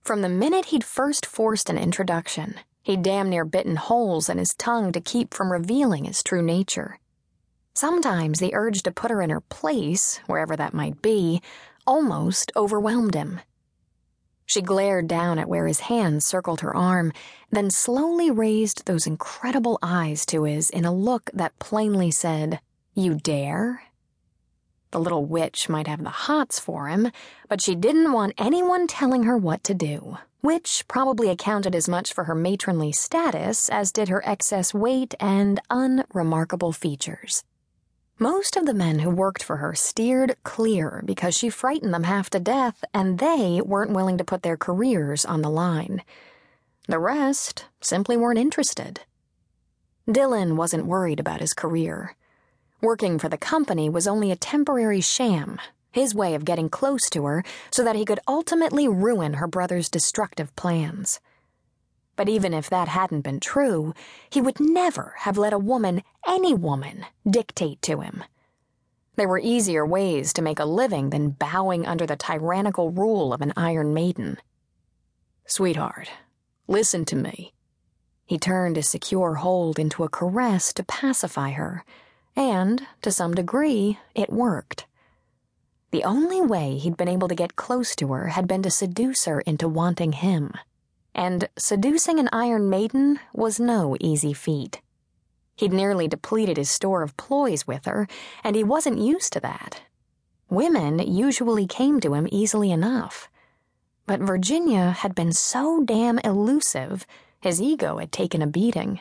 From the minute he'd first forced an introduction, he'd damn near bitten holes in his tongue to keep from revealing his true nature. Sometimes the urge to put her in her place, wherever that might be, almost overwhelmed him. She glared down at where his hand circled her arm, then slowly raised those incredible eyes to his in a look that plainly said, "You dare?" The little witch might have the hots for him, but she didn't want anyone telling her what to do, which probably accounted as much for her matronly status as did her excess weight and unremarkable features. Most of the men who worked for her steered clear because she frightened them half to death, and they weren't willing to put their careers on the line. The rest simply weren't interested. Dylan wasn't worried about his career. Working for the company was only a temporary sham, his way of getting close to her so that he could ultimately ruin her brother's destructive plans. But even if that hadn't been true, he would never have let a woman, any woman, dictate to him. There were easier ways to make a living than bowing under the tyrannical rule of an Iron Maiden. "Sweetheart, listen to me." He turned his secure hold into a caress to pacify her, and, to some degree, it worked. The only way he'd been able to get close to her had been to seduce her into wanting him. And seducing an Iron Maiden was no easy feat. He'd nearly depleted his store of ploys with her, and he wasn't used to that. Women usually came to him easily enough. But Virginia had been so damn elusive, his ego had taken a beating.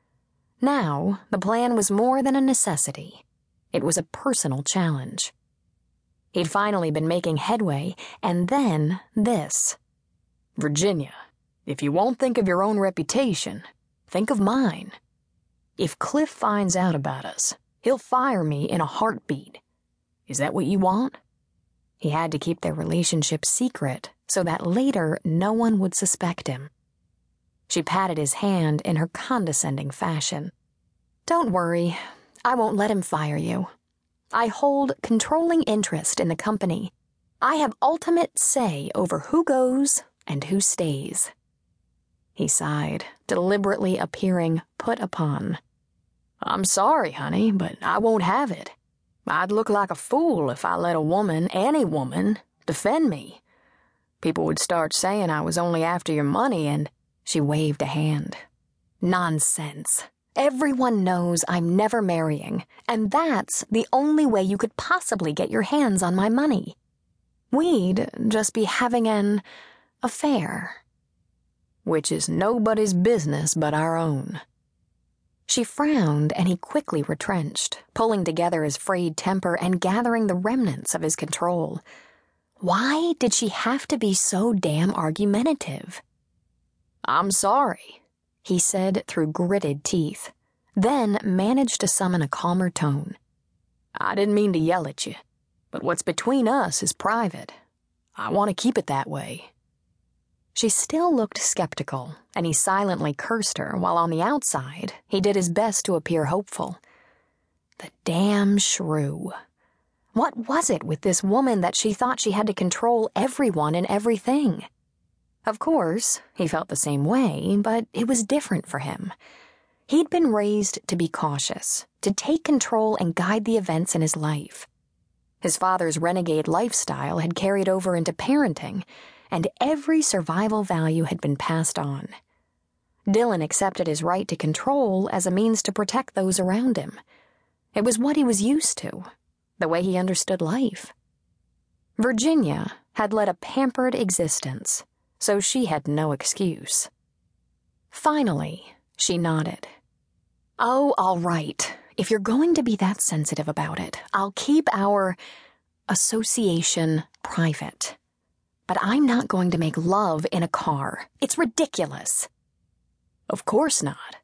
Now, the plan was more than a necessity. It was a personal challenge. He'd finally been making headway, and then this. "Virginia, if you won't think of your own reputation, think of mine. If Cliff finds out about us, he'll fire me in a heartbeat. Is that what you want?" He had to keep their relationship secret so that later no one would suspect him. She patted his hand in her condescending fashion. "Don't worry, I won't let him fire you. I hold controlling interest in the company. I have ultimate say over who goes and who stays." He sighed, deliberately appearing put upon. "I'm sorry, honey, but I won't have it. I'd look like a fool if I let a woman, any woman, defend me. People would start saying I was only after your money and—" She waved a hand. "Nonsense. Everyone knows I'm never marrying, and that's the only way you could possibly get your hands on my money. We'd just be having an affair." "Which is nobody's business but our own." She frowned, and he quickly retrenched, pulling together his frayed temper and gathering the remnants of his control. Why did she have to be so damn argumentative? "I'm sorry," he said through gritted teeth, then managed to summon a calmer tone. "I didn't mean to yell at you, but what's between us is private. I want to keep it that way." She still looked skeptical, and he silently cursed her while on the outside he did his best to appear hopeful. The damn shrew. What was it with this woman that she thought she had to control everyone and everything? Of course, he felt the same way, but it was different for him. He'd been raised to be cautious, to take control and guide the events in his life. His father's renegade lifestyle had carried over into parenting, and every survival value had been passed on. Dylan accepted his right to control as a means to protect those around him. It was what he was used to, the way he understood life. Virginia had led a pampered existence, so she had no excuse. Finally, she nodded. "Oh, all right. If you're going to be that sensitive about it, I'll keep our association private. But I'm not going to make love in a car. It's ridiculous." "Of course not."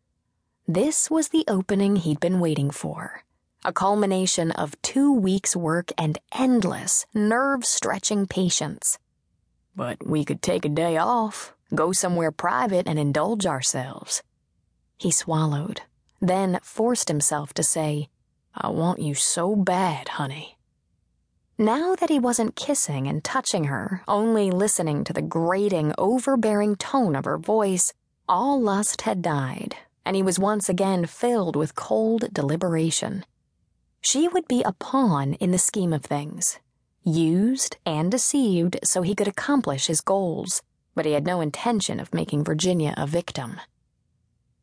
This was the opening he'd been waiting for, a culmination of 2 weeks' work and endless, nerve-stretching patience. "But we could take a day off, go somewhere private and indulge ourselves." He swallowed, then forced himself to say, "I want you so bad, honey." Now that he wasn't kissing and touching her, only listening to the grating, overbearing tone of her voice, all lust had died, and he was once again filled with cold deliberation. She would be a pawn in the scheme of things, used and deceived so he could accomplish his goals, but he had no intention of making Virginia a victim.